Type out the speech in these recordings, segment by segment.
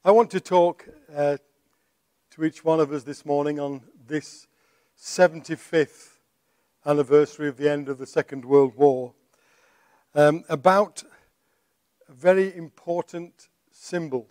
I want to talk to each one of us this morning on this 75th anniversary of the end of the Second World War about a very important symbol.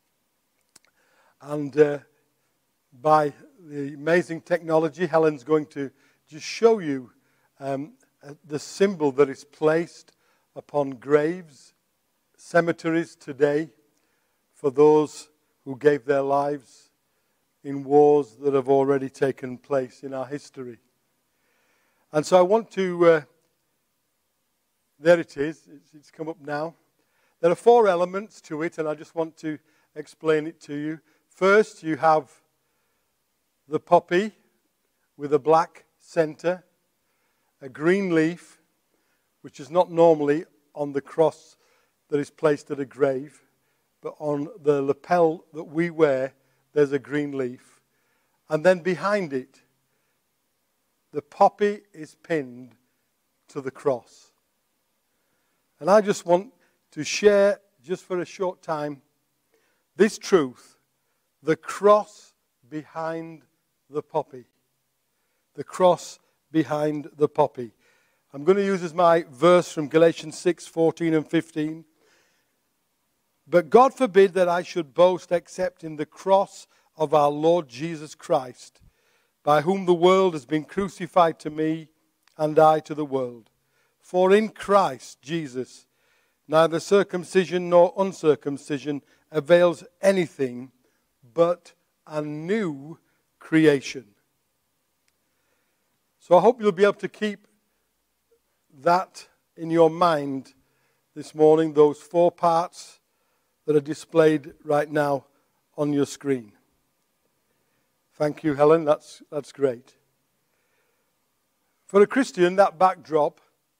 And by the amazing technology, Helen's going to just show you the symbol that is placed upon graves, cemeteries today, for those who gave their lives in wars that have already taken place in our history. And so I want to, there it is, it's come up now. There are four elements to it, and I just want to explain it to you. First, you have the poppy with a black center, a green leaf, which is not normally on the cross that is placed at a grave, but on the lapel that we wear, there's a green leaf. And then behind it, the poppy is pinned to the cross. And I just want to share, just for a short time, this truth: the cross behind the poppy. The cross behind the poppy. I'm going to use as my verse from Galatians 6:14 and 15. But God forbid that I should boast except in the cross of our Lord Jesus Christ, by whom the world has been crucified to me and I to the world. For in Christ Jesus neither circumcision nor uncircumcision avails anything, but a new creation. So I hope you'll be able to keep that in your mind this morning, those four parts that are displayed right now on your screen. Thank you, Helen. That's great. For a Christian, that backdrop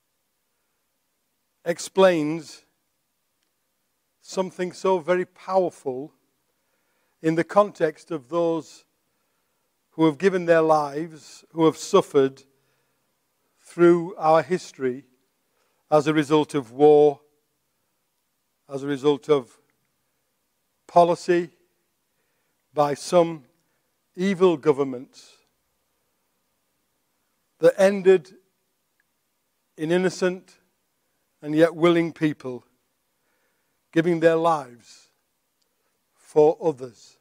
explains something so very powerful in the context of those who have given their lives, who have suffered through our history as a result of war, as a result of policy by some evil governments that ended in innocent and yet willing people giving their lives for others.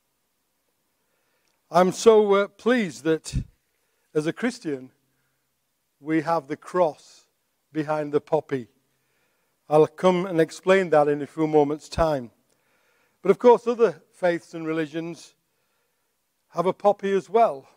I'm so pleased that as a Christian we have the cross behind the poppy. I'll come and explain that in a few moments' time. But of course other faiths and religions have a poppy as well.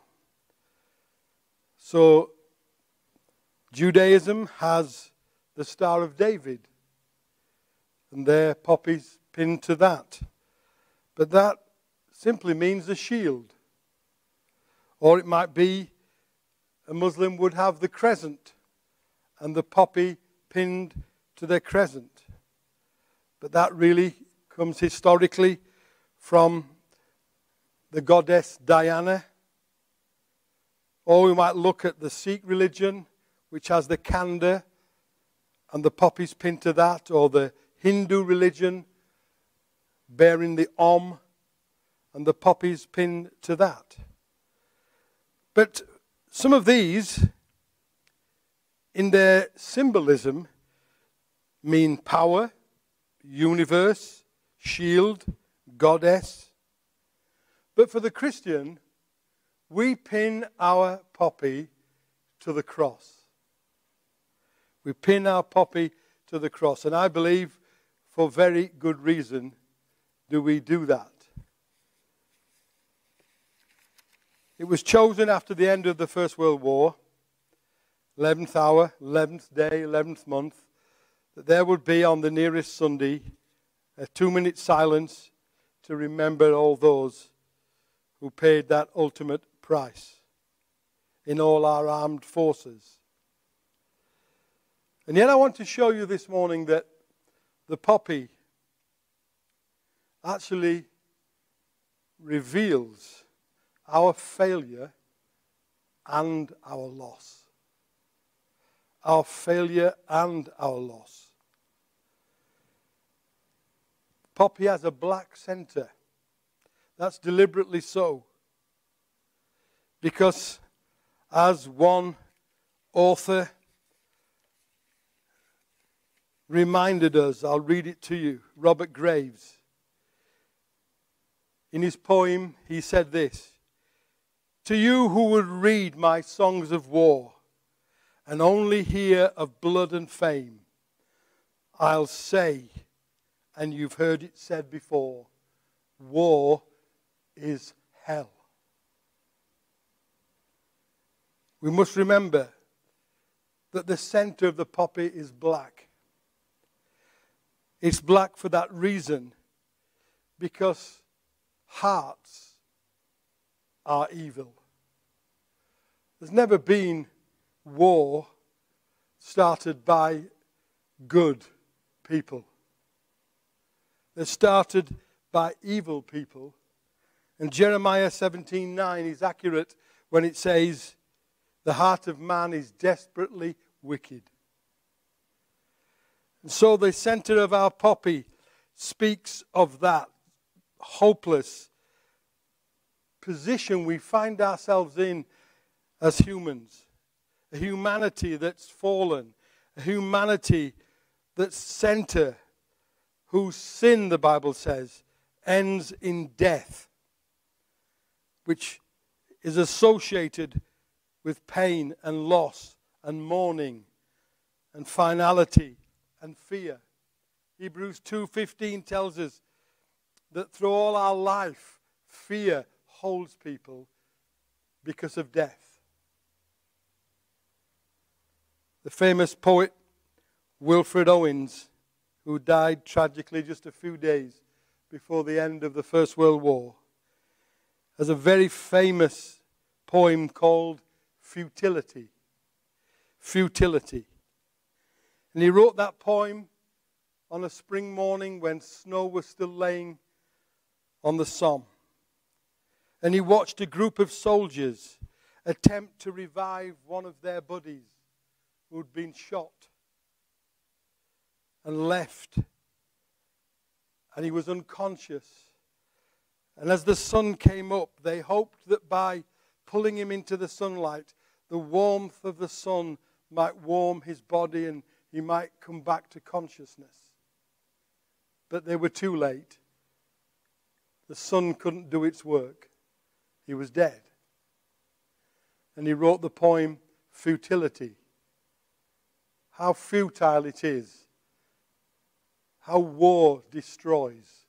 So Judaism has the Star of David, and their poppies pinned to that. But that simply means a shield. Or it might be a Muslim would have the crescent and the poppy pinned to their crescent. But that really comes historically from the goddess Diana. Or we might look at the Sikh religion, which has the kanda and the poppies pinned to that, or the Hindu religion bearing the Om and the poppies pinned to that. But some of these, in their symbolism, mean power, universe, shield, goddess. But for the Christian, we pin our poppy to the cross. We pin our poppy to the cross. And I believe for very good reason do we do that. It was chosen after the end of the First World War, 11th hour, 11th day, 11th month, that there would be on the nearest Sunday a 2-minute silence to remember all those who paid that ultimate price in all our armed forces. And yet I want to show you this morning that the poppy actually reveals our failure and our loss. Our failure and our loss. Poppy has a black center. That's deliberately so. Because as one author reminded us, I'll read it to you, Robert Graves. In his poem, he said this: "To you who would read my songs of war and only hear of blood and fame, I'll say, and you've heard it said before, war is hell." We must remember that the center of the poppy is black. It's black for that reason, because hearts are evil. There's never been war started by good people. They're started by evil people. And Jeremiah 17:9 is accurate when it says, "The heart of man is desperately wicked." And so the center of our poppy speaks of that hopeless position we find ourselves in as humans. A humanity that's fallen. A humanity that's center, whose sin, the Bible says, ends in death, which is associated with pain and loss and mourning and finality and fear. Hebrews 2:15 tells us that through all our life, fear holds people because of death. The famous poet Wilfred Owens, who died tragically just a few days before the end of the First World War, has a very famous poem called Futility. Futility. And he wrote that poem on a spring morning when snow was still laying on the Somme. And he watched a group of soldiers attempt to revive one of their buddies who'd been shot and left. And he was unconscious. And as the sun came up, they hoped that by pulling him into the sunlight, the warmth of the sun might warm his body and he might come back to consciousness. But they were too late. The sun couldn't do its work. He was dead. And he wrote the poem Futility. How futile it is. How war destroys.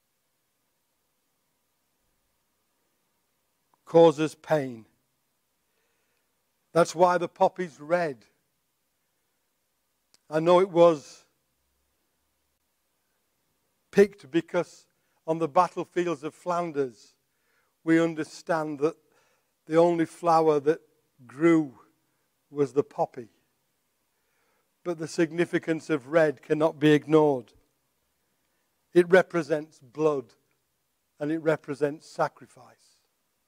Causes pain. That's why the poppy's red. I know it was picked because on the battlefields of Flanders, we understand that the only flower that grew was the poppy. But the significance of red cannot be ignored. It represents blood and it represents sacrifice.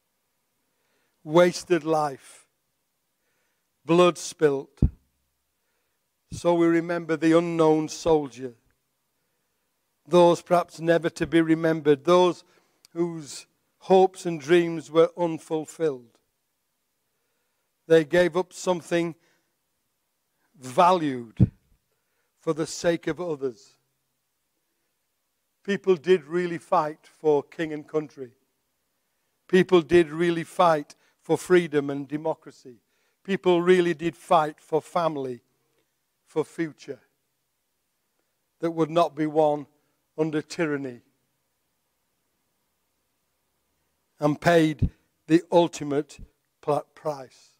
Wasted life. Blood spilt. So we remember the unknown soldier. Those perhaps never to be remembered. Those whose hopes and dreams were unfulfilled. They gave up something valued for the sake of others. People did really fight for king and country. People did really fight for freedom and democracy. People really did fight for family, for future that would not be one under tyranny, and paid the ultimate price.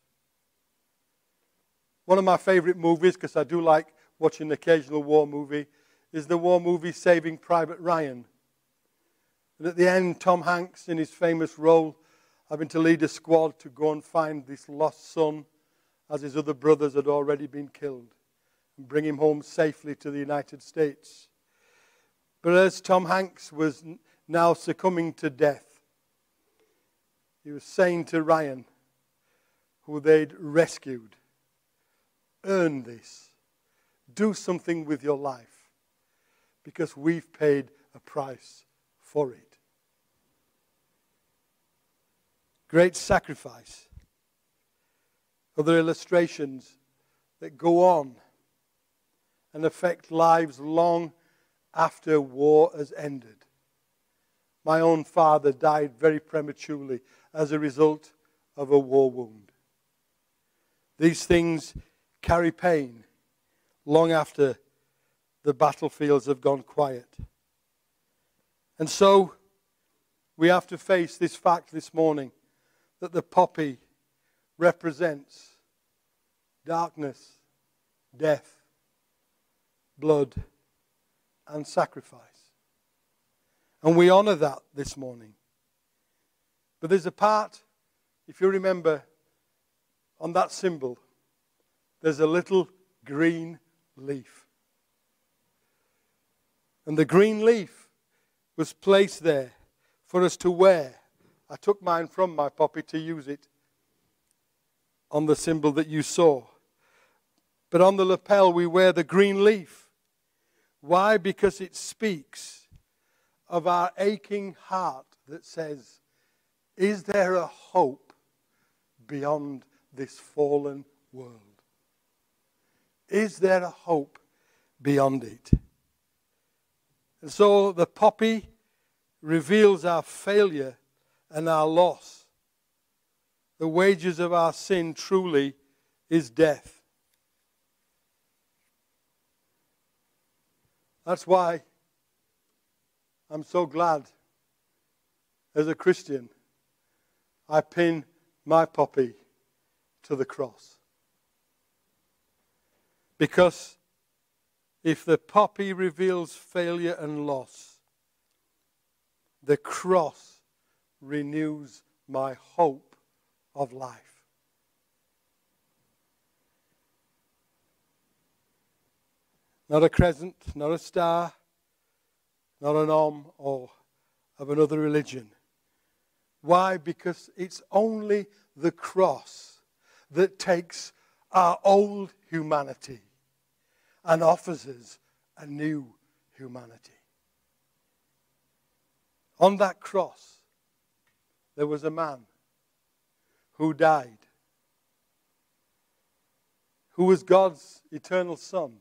One of my favorite movies, because I do like watching an occasional war movie, is the war movie Saving Private Ryan. And at the end, Tom Hanks, in his famous role, having to lead a squad to go and find this lost son, as his other brothers had already been killed, and bring him home safely to the United States. But as Tom Hanks was now succumbing to death, he was saying to Ryan, who they'd rescued, earn this. Do something with your life, because we've paid a price for it. great sacrifice. Other illustrations that go on and affect lives long after war has ended. My own father died very prematurely as a result of a war wound. These things carry pain long after the battlefields have gone quiet. And so we have to face this fact this morning that the poppy represents darkness, death, blood, and sacrifice. And we honor that this morning. But there's a part, if you remember, on that symbol, there's a little green leaf. And the green leaf was placed there for us to wear. I took mine from my poppy to use it on the symbol that you saw. But on the lapel we wear the green leaf. Why? Because it speaks of our aching heart that says, is there a hope beyond this fallen world? Is there a hope beyond it? And so the poppy reveals our failure and our loss. The wages of our sin truly is death. That's why I'm so glad as a Christian I pin my poppy to the cross. Because if the poppy reveals failure and loss, the cross renews my hope of life. Not a crescent, not a star, not an Om or of another religion. Why? Because it's only the cross that takes our old humanity and offers us a new humanity. On that cross, there was a man who died, who was God's eternal Son.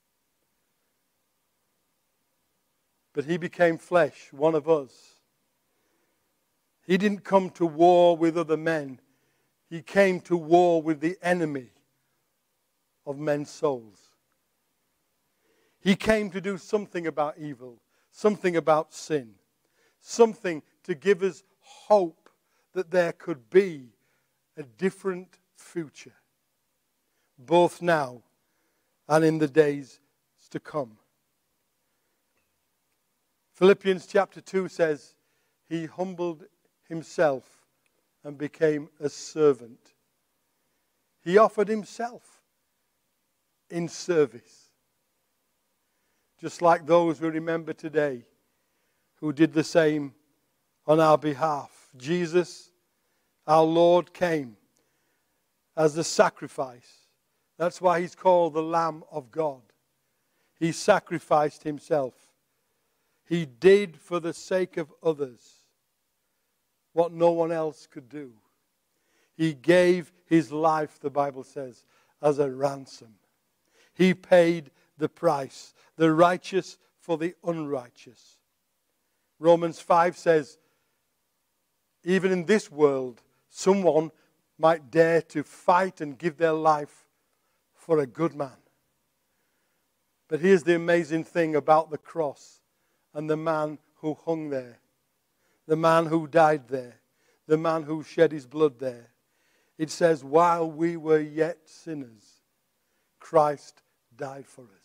But he became flesh, one of us. He didn't come to war with other men. He came to war with the enemy of men's souls. He came to do something about evil, something about sin, something to give us hope that there could be a different future, both now and in the days to come. Philippians chapter 2 says, he humbled himself and became a servant. He offered himself in service. Just like those we remember today who did the same on our behalf. Jesus, our Lord, came as a sacrifice. That's why he's called the Lamb of God. He sacrificed himself. He did for the sake of others what no one else could do. He gave his life, the Bible says, as a ransom. He paid the price, the righteous for the unrighteous. Romans 5 says, even in this world, someone might dare to fight and give their life for a good man. But here's the amazing thing about the cross and the man who hung there, the man who died there, the man who shed his blood there. It says, while we were yet sinners, Christ died for us.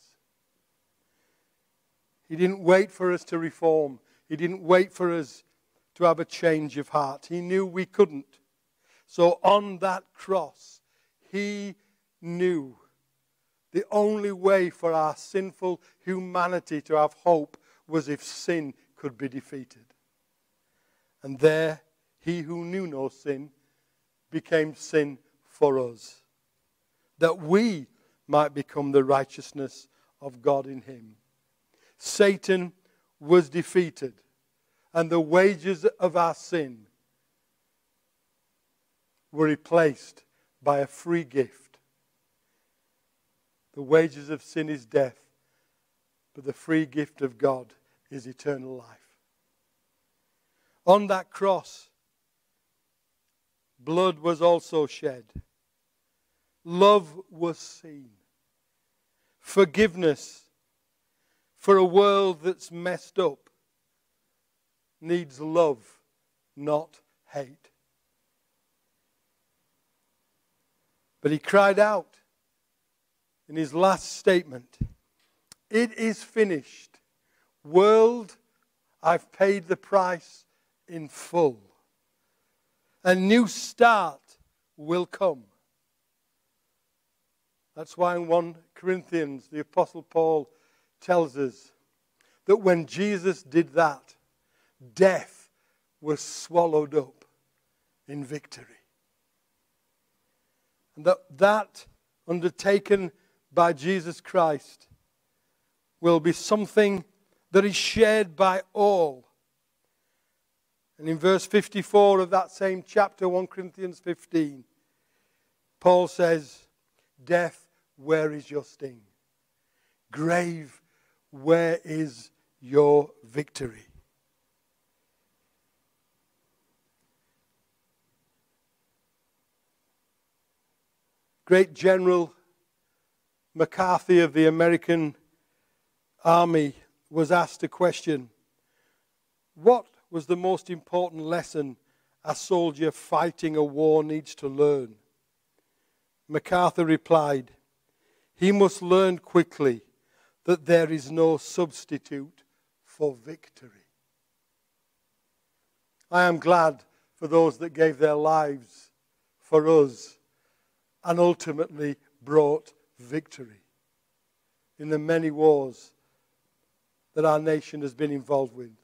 He didn't wait for us to reform. He didn't wait for us to have a change of heart. He knew we couldn't. So on that cross, he knew the only way for our sinful humanity to have hope was if sin could be defeated. And there, he who knew no sin became sin for us, that we might become the righteousness of God in him. Satan was defeated, and the wages of our sin were replaced by a free gift. The wages of sin is death, but the free gift of God is eternal life. On that cross, blood was also shed. Love was seen. Forgiveness for a world that's messed up needs love, not hate. But he cried out in his last statement, "It is finished. World, I've paid the price in full. A new start will come." That's why in 1 Corinthians, the Apostle Paul tells us that when Jesus did that, death was swallowed up in victory. And that undertaken by Jesus Christ will be something that is shared by all. And in verse 54 of that same chapter, 1 Corinthians 15, Paul says, "Death, where is your sting? Grave, where is your victory?" Great General McCarthy of the American Army was asked a question: what was the most important lesson a soldier fighting a war needs to learn? MacArthur replied, "He must learn quickly that there is no substitute for victory." I am glad for those that gave their lives for us and ultimately brought victory in the many wars that our nation has been involved with.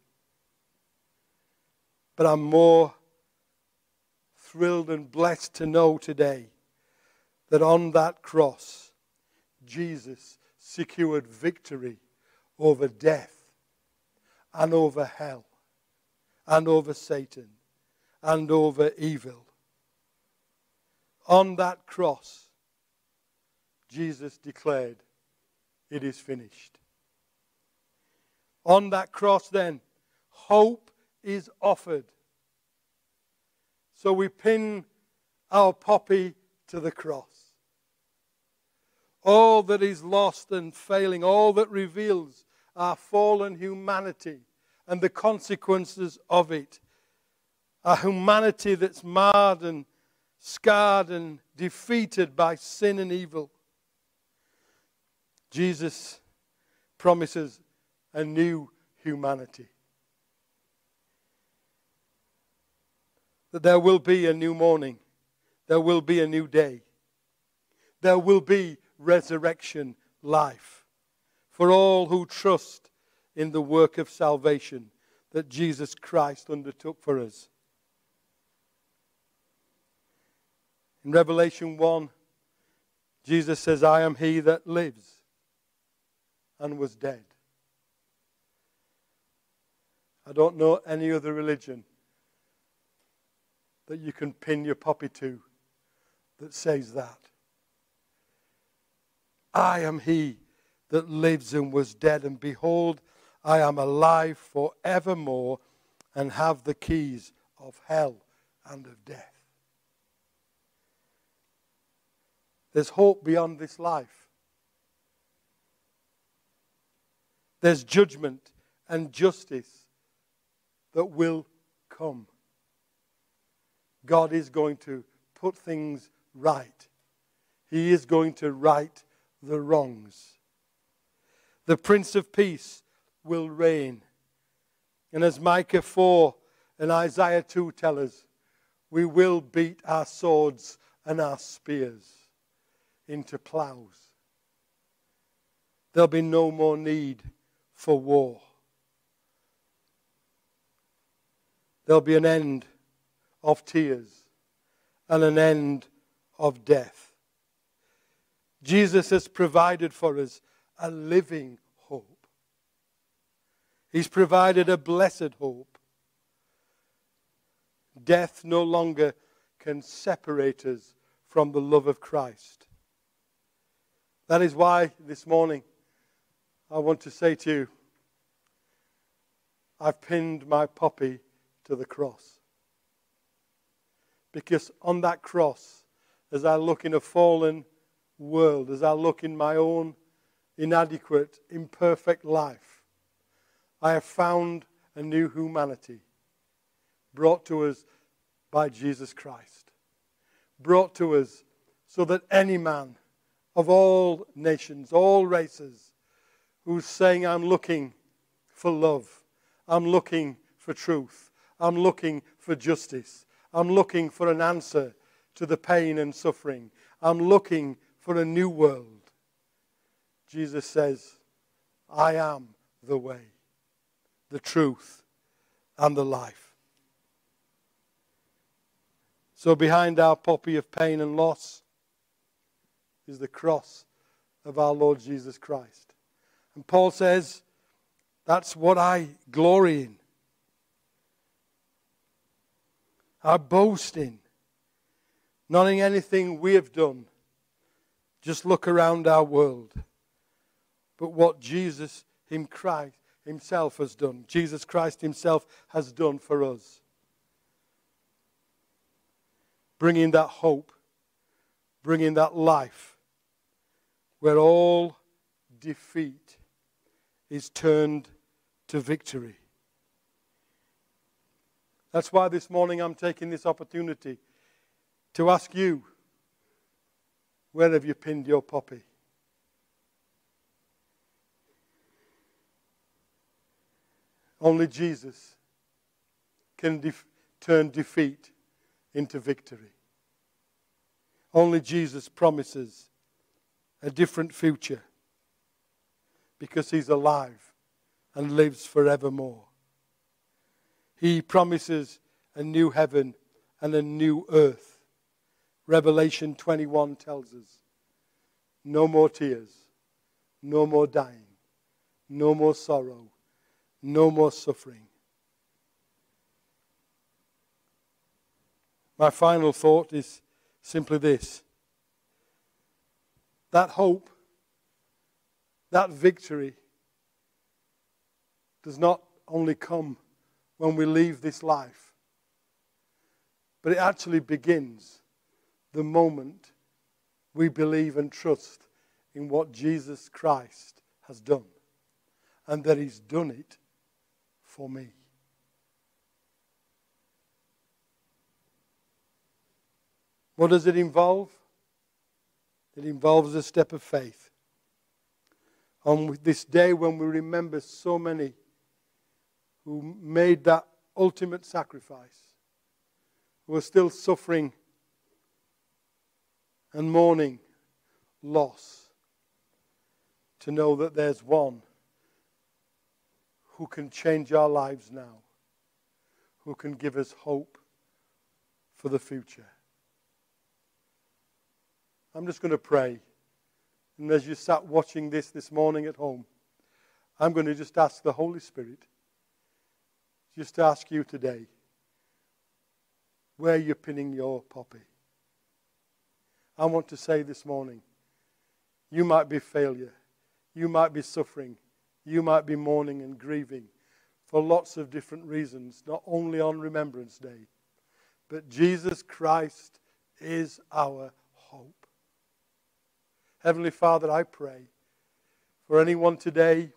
But I'm more thrilled and blessed to know today that on that cross, Jesus secured victory over death and over hell and over Satan and over evil. On that cross, Jesus declared, "It is finished." On that cross then, hope is offered. So we pin our poppy to the cross. All that is lost and failing, all that reveals our fallen humanity and the consequences of it, a humanity that's marred and scarred and defeated by sin and evil. Jesus promises a new humanity. That there will be a new morning. There will be a new day. There will be resurrection life for all who trust in the work of salvation that Jesus Christ undertook for us. In Revelation 1, Jesus says, "I am he that lives and was dead." I don't know any other religion that you can pin your poppy to that says that. I am he that lives and was dead, and behold, I am alive forevermore and have the keys of hell and of death. There's hope beyond this life. There's judgment and justice that will come. God is going to put things right. He is going to right the wrongs. The Prince of Peace will reign. And as Micah 4 and Isaiah 2 tell us, we will beat our swords and our spears into plows. There'll be no more need for war. There'll be an end of tears and an end of death. Jesus has provided for us a living hope. He's provided a blessed hope. Death no longer can separate us from the love of Christ. That is why this morning I want to say to you, I've pinned my poppy to the cross. Because on that cross, as I look in a fallen world, as I look in my own inadequate, imperfect life, I have found a new humanity brought to us by Jesus Christ. Brought to us so that any man of all nations, all races, who's saying, I'm looking for love, I'm looking for truth, I'm looking for justice, I'm looking for an answer to the pain and suffering, I'm looking for a new world. Jesus says, I am the way, the truth, and the life. So behind our poppy of pain and loss is the cross of our Lord Jesus Christ. And Paul says, that's what I glory in. I boast in. Not in anything we have done. Just look around our world. But what Jesus himself has done. Jesus Christ himself has done for us. Bringing that hope. Bringing that life. Where all defeat is turned to victory. That's why this morning I'm taking this opportunity to ask you, where have you pinned your poppy? Only Jesus can turn defeat into victory. Only Jesus promises a different future because he's alive and lives forevermore. He promises a new heaven and a new earth. Revelation 21 tells us, no more tears, no more dying, no more sorrow, no more suffering. My final thought is simply this. That hope, that victory does not only come when we leave this life, but it actually begins the moment we believe and trust in what Jesus Christ has done, and that he's done it for me. What does it involve? It involves a step of faith. On this day when we remember so many who made that ultimate sacrifice, who are still suffering and mourning loss, to know that there's one who can change our lives now, who can give us hope for the future. I'm just going to pray. And as you sat watching this morning at home, I'm going to just ask the Holy Spirit, just to ask you today, where you're pinning your poppy. I want to say this morning, you might be failure, you might be suffering, you might be mourning and grieving for lots of different reasons, not only on Remembrance Day, but Jesus Christ is our hope. Heavenly Father, I pray for anyone today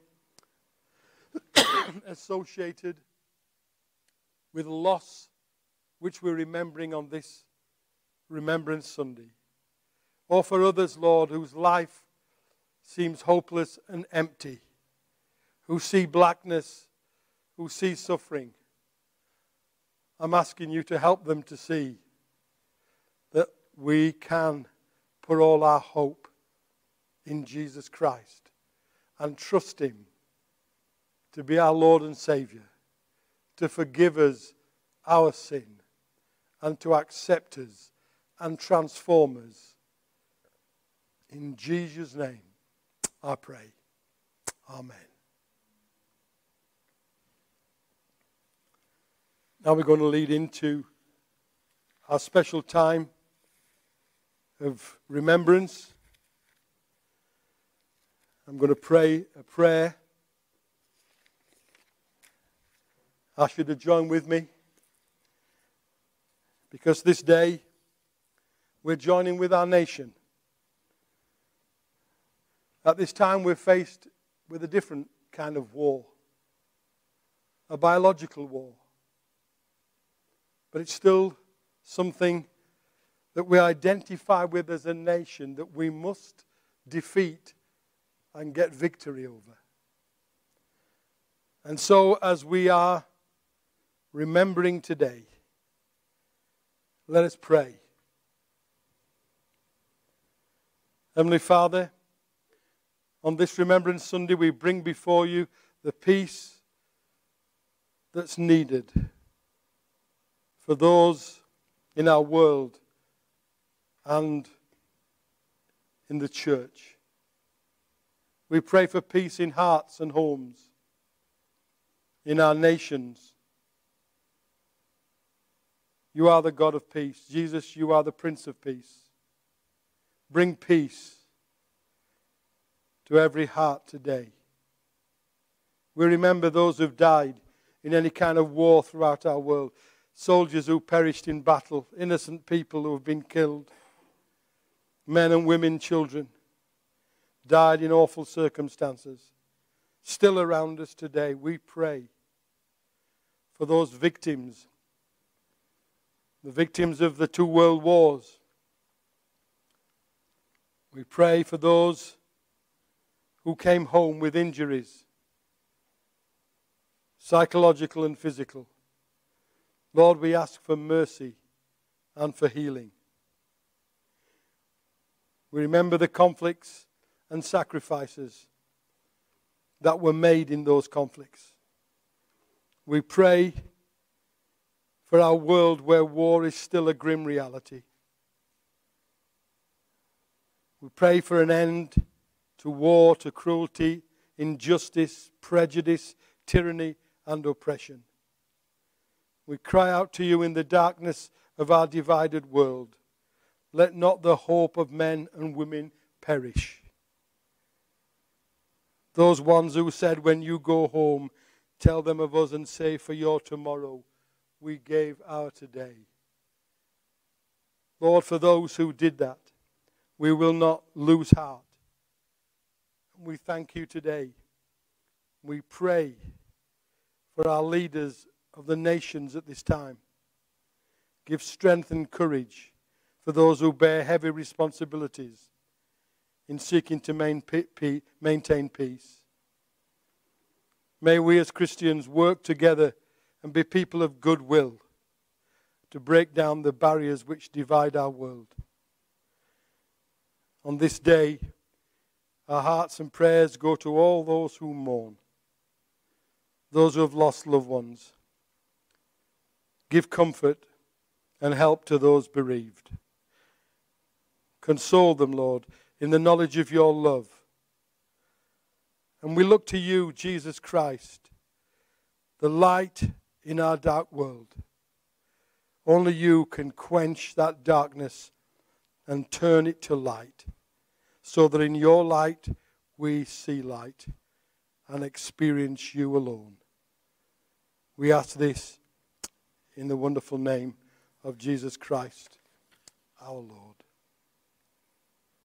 associated with loss, which we're remembering on this Remembrance Sunday. Or for others, Lord, whose life seems hopeless and empty, who see blackness, who see suffering. I'm asking you to help them to see that we can put all our hope in Jesus Christ and trust him to be our Lord and Savior, to forgive us our sin and to accept us and transform us. In Jesus' name I pray. Amen. Now we're going to lead into our special time of remembrance. I'm going to pray a prayer. I ask you to join with me, because this day we're joining with our nation. At this time we're faced with a different kind of war, a biological war. But it's still something that we identify with as a nation that we must defeat and get victory over. And so as we are remembering today, let us pray. Heavenly Father, on this Remembrance Sunday, we bring before you the peace that's needed for those in our world and in the church. We pray for peace in hearts and homes, in our nations. You are the God of peace. Jesus, you are the Prince of Peace. Bring peace to every heart today. We remember those who've died in any kind of war throughout our world. Soldiers who perished in battle, innocent people who have been killed, men and women, children, died in awful circumstances. Still around us today, we pray for those victims, the victims of the 2 world wars. We pray for those who came home with injuries, psychological and physical. Lord, we ask for mercy and for healing. We remember the conflicts and sacrifices that were made in those conflicts. We pray for our world where war is still a grim reality. We pray for an end to war, to cruelty, injustice, prejudice, tyranny, and oppression. We cry out to you in the darkness of our divided world. Let not the hope of men and women perish. Those ones who said, when you go home, tell them of us and say, for your tomorrow, we gave our today. Lord, for those who did that, we will not lose heart. We thank you today. We pray for our leaders of the nations at this time. Give strength and courage for those who bear heavy responsibilities in seeking to maintain peace. May we as Christians work together and be people of goodwill to break down the barriers which divide our world. On this day, our hearts and prayers go to all those who mourn, those who have lost loved ones. Give comfort and help to those bereaved. Console them, Lord, in the knowledge of your love. And we look to you, Jesus Christ, the light in our dark world. Only you can quench that darkness and turn it to light, so that in your light we see light and experience you alone. We ask this in the wonderful name of Jesus Christ, our Lord.